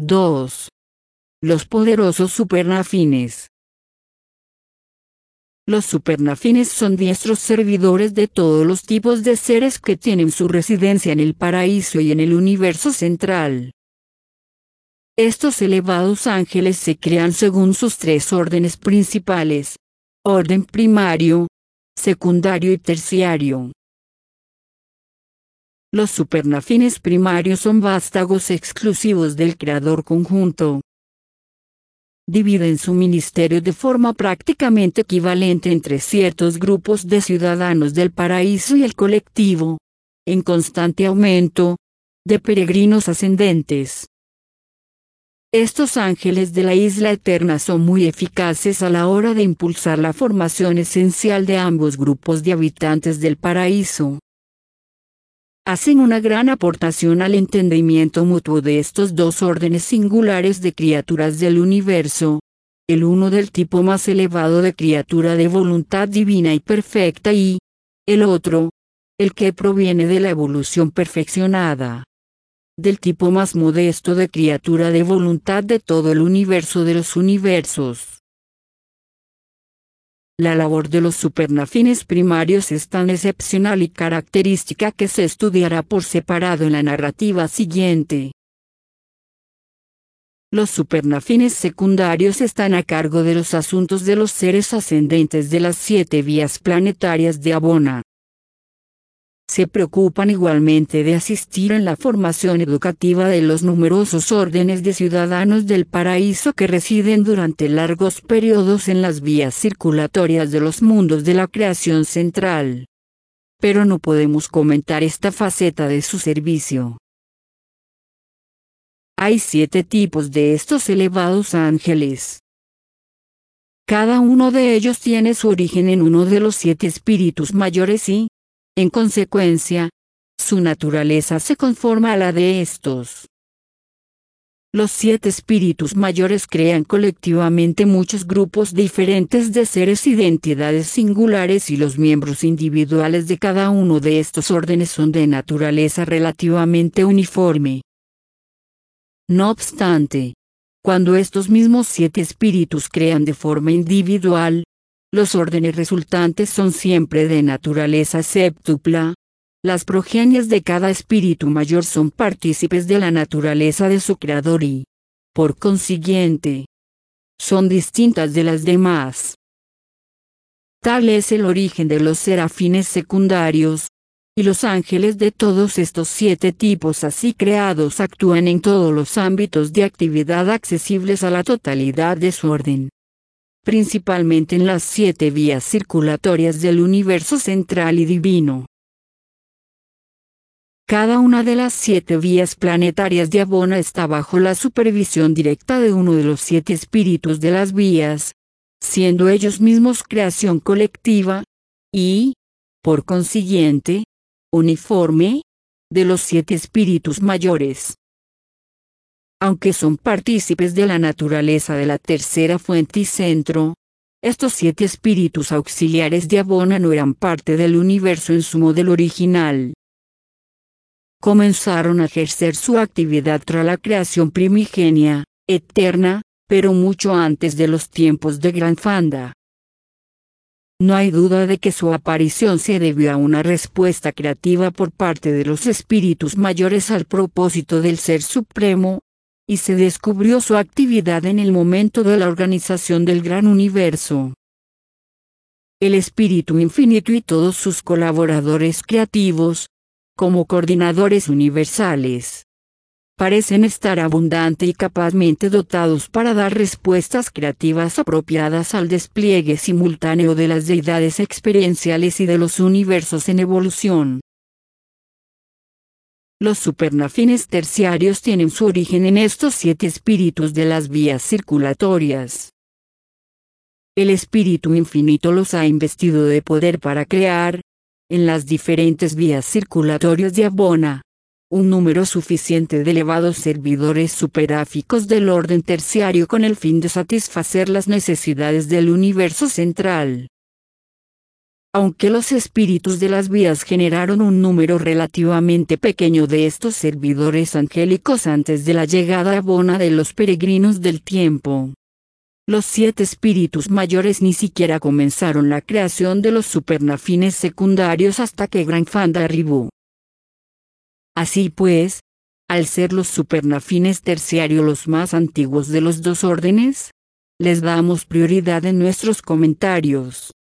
2. Los poderosos supernafines. Los supernafines son diestros servidores de todos los tipos de seres que tienen su residencia en el paraíso y en el universo central. Estos elevados ángeles se crean según sus tres órdenes principales: orden primario, secundario y terciario. Los supernafines primarios son vástagos exclusivos del Creador conjunto. Dividen su ministerio de forma prácticamente equivalente entre ciertos grupos de ciudadanos del paraíso y el colectivo, en constante aumento, de peregrinos ascendentes. Estos ángeles de la isla eterna son muy eficaces a la hora de impulsar la formación esencial de ambos grupos de habitantes del paraíso. Hacen una gran aportación al entendimiento mutuo de estos dos órdenes singulares de criaturas del universo, el uno del tipo más elevado de criatura de voluntad divina y perfecta y, el otro, el que proviene de la evolución perfeccionada, del tipo más modesto de criatura de voluntad de todo el universo de los universos. La labor de los supernafines primarios es tan excepcional y característica que se estudiará por separado en la narrativa siguiente. Los supernafines secundarios están a cargo de los asuntos de los seres ascendentes de las 7 vías planetarias de Abona. Se preocupan igualmente de asistir en la formación educativa de los numerosos órdenes de ciudadanos del paraíso que residen durante largos periodos en las vías circulatorias de los mundos de la creación central. Pero no podemos comentar esta faceta de su servicio. Hay 7 tipos de estos elevados ángeles. Cada uno de ellos tiene su origen en uno de los 7 espíritus mayores y, en consecuencia, su naturaleza se conforma a la de estos. Los 7 espíritus mayores crean colectivamente muchos grupos diferentes de seres y de entidades singulares y los miembros individuales de cada uno de estos órdenes son de naturaleza relativamente uniforme. No obstante, cuando estos mismos 7 espíritus crean de forma individual, los órdenes resultantes son siempre de naturaleza séptupla. Las progenies de cada espíritu mayor son partícipes de la naturaleza de su creador y, por consiguiente, son distintas de las demás. Tal es el origen de los serafines secundarios, y los ángeles de todos estos 7 tipos así creados actúan en todos los ámbitos de actividad accesibles a la totalidad de su orden. Principalmente en las 7 vías circulatorias del universo central y divino. Cada una de las 7 vías planetarias de Abona está bajo la supervisión directa de uno de los 7 espíritus de las vías, siendo ellos mismos creación colectiva, y, por consiguiente, uniforme, de los 7 espíritus mayores. Aunque son partícipes de la naturaleza de la tercera fuente y centro, estos 7 espíritus auxiliares de Abona no eran parte del universo en su modelo original. Comenzaron a ejercer su actividad tras la creación primigenia, eterna, pero mucho antes de los tiempos de Gran Fanda. No hay duda de que su aparición se debió a una respuesta creativa por parte de los espíritus mayores al propósito del Ser Supremo, y se descubrió su actividad en el momento de la organización del gran universo. El Espíritu Infinito y todos sus colaboradores creativos, como coordinadores universales, parecen estar abundante y capazmente dotados para dar respuestas creativas apropiadas al despliegue simultáneo de las deidades experienciales y de los universos en evolución. Los supernafines terciarios tienen su origen en estos 7 espíritus de las vías circulatorias. El Espíritu Infinito los ha investido de poder para crear, en las diferentes vías circulatorias de Abona, un número suficiente de elevados servidores superáficos del orden terciario con el fin de satisfacer las necesidades del universo central. Aunque los espíritus de las vías generaron un número relativamente pequeño de estos servidores angélicos antes de la llegada abona de los peregrinos del tiempo, los 7 espíritus mayores ni siquiera comenzaron la creación de los supernafines secundarios hasta que Granfanda arribó. Así pues, al ser los supernafines terciarios los más antiguos de los dos órdenes, les damos prioridad en nuestros comentarios.